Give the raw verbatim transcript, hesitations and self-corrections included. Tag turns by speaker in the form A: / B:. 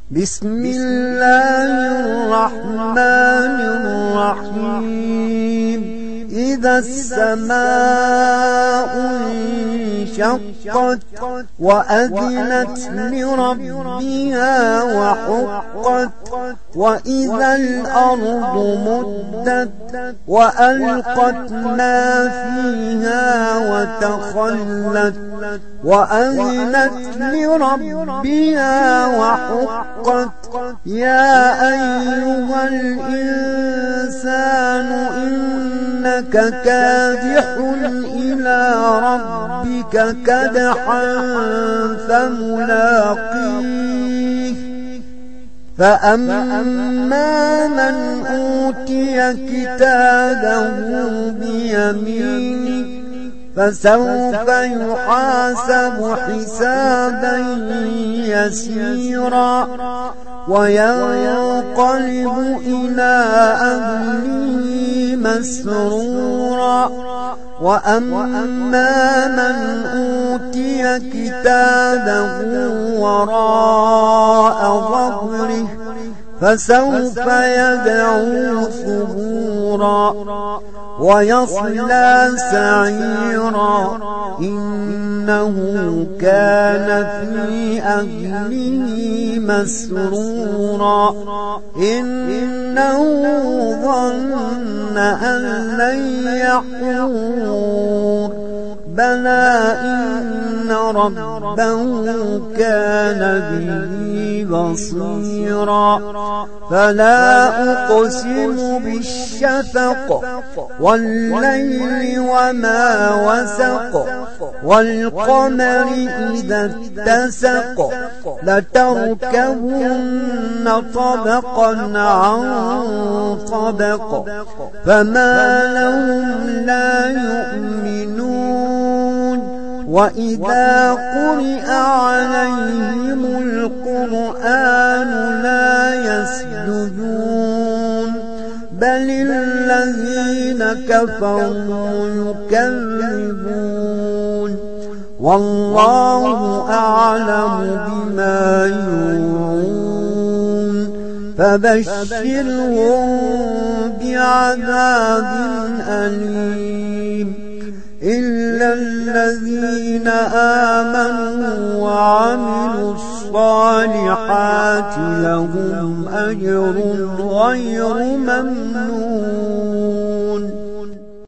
A: بسم الله الرحمن الرحيم إذا السماء انشقت وأذنت لربها وحقت وإذا الأرض مدت وألقت ما فيها وتخلت وأذنت لربها وحقت يا أيها الإنسان إنك كادح إلى ربك كدحا فملاقيه فأما من أوتي كتابه بيمينه فسوف يحاسب حسابا يسيرا وينقلب إلى أهله مسرورا وأما من أوتي كتابه وراء ظهره فسوف يدعو ثبورا ويصلى سعيرا إنه كان في أهله مسرورا إنه ظن أن لن يحور بلى إن ربه كان به بصيرا فلا أقسم بالشفق والليل وما وسق والقمر إذا اتسق لتركبن طبقا عن طبق فما لهم لا يؤمنون وإذا قرئ عليهم القرآن لا يسجدون بل الذين كفروا يكذبون والله أعلم بما يوعون فبشرهم بعذاب أليم إلا الذين آمنوا وعملوا الصالحات لهم أجر غير ممنون.